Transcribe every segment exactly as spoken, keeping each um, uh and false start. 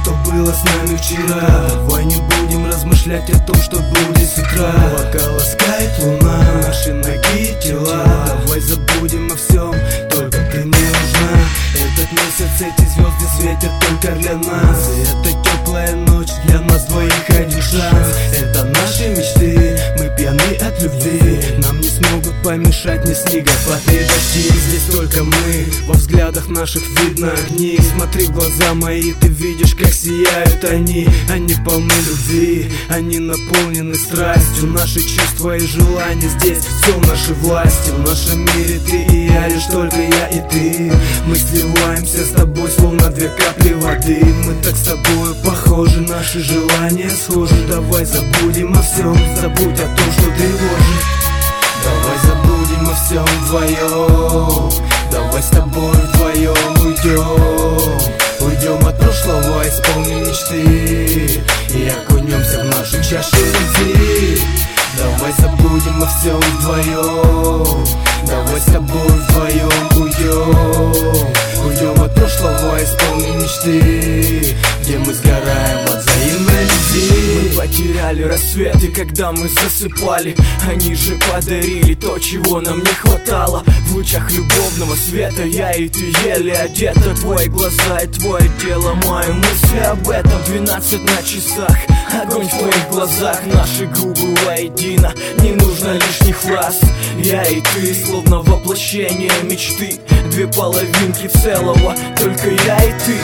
что было с нами вчера. Давай не будем размышлять о том, что будет с утра. Пока ласкает луна наши ноги и тела. Давай забудем о всем, только ты мне нужна. Этот месяц, эти звезды светят только для нас. И это теплая ночь, для нас двоих один шанс. Это наши мечты, мы пьяны от любви. Нам не смогут помешать ни снегопад, ни дожди. Здесь только мы, во взглядах наших видно огни. Смотри в глаза мои, ты видишь, как сияют они. Они полны любви, они наполнены страстью. Наши чувства и желания здесь, все в нашей власти. В нашем мире ты и я, лишь только я и ты. Мы сливаемся с тобой, словно две капли воды. Мы так с тобой похожи, наши желания схожи. Давай забудем о всем, забудь о том, что тревожит. Давай забудем о всем вдвоем. Давай с тобой вдвоем уйдем. Уйдем от прошлого, исполним мечты и окунемся в нашу чашу любви. Давай забудем о всем вдвоем. Давай с тобой вдвоем уйдем. Уйдем от прошлого, исполним мечты, где мы сгораем от взаимной любви. Мы потеряли рассветы, когда мы засыпали. Они же подарили то, чего нам не хватало. В лучах любовного света я и ты еле одета. Твои глаза и твое тело, мои мысли об этом. Двенадцать на часах, огонь в твоих глазах. Наши губы воедино, не нужно лишних фраз. Я и ты, словно воплощение мечты. Две половинки целого, только я и ты.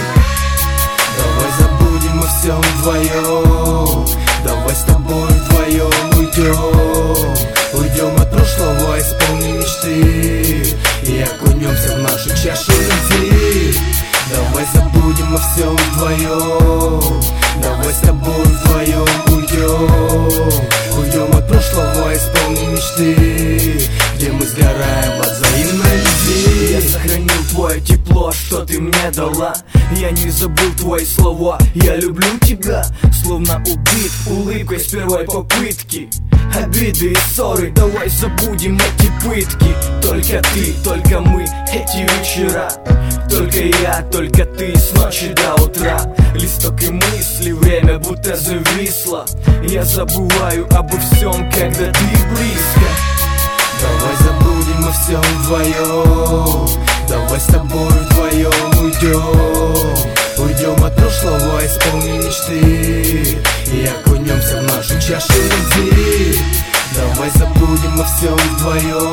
Давай забудем о всем вдвоем. Давай с тобой вдвоем уйдем. Уйдем от прошлого, исполним мечты и окунемся в нашу чашу любви. Давай забудем о всем вдвоем. Давай с тобой вдвоем уйдем. Уйдем от прошлого, исполним мечты, где мы сгораем от взаимной любви. Я сохранил твое тепло, что ты мне дала. Я не забыл твои слова, я люблю тебя. Словно убит улыбкой с первой попытки. Обиды и ссоры, давай забудем эти пытки. Только ты, только мы, эти вечера. Только я, только ты, с ночи до утра. Листок и мысли, время будто зависло. Я забываю обо всем, когда ты близко. Давай забудем о всем вдвоем. Давай с тобой вдвоем уйдем. Уйдем от прошлого, исполним мечты и окунемся в нашу чашу любви. Давай забудем о всем вдвоем.